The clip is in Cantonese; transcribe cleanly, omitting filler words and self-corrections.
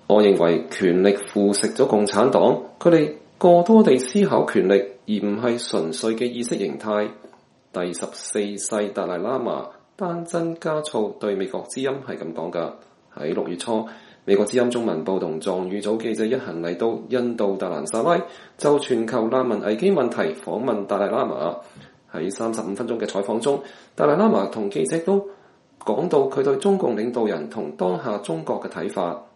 我認為權力腐蝕咗共產黨，佢哋過多地思考權力，而唔係純粹嘅意識形態。第14世達賴喇嘛丹增嘉措對美國之音係咁講㗎。喺6月初，美國之音中文部同藏語組記者一行嚟到印度達蘭薩拉，就全球難民危機問題訪問達賴喇嘛。喺35分鐘嘅採訪中，達賴喇嘛同記者都講到佢對中共領導人同當下中國嘅睇法。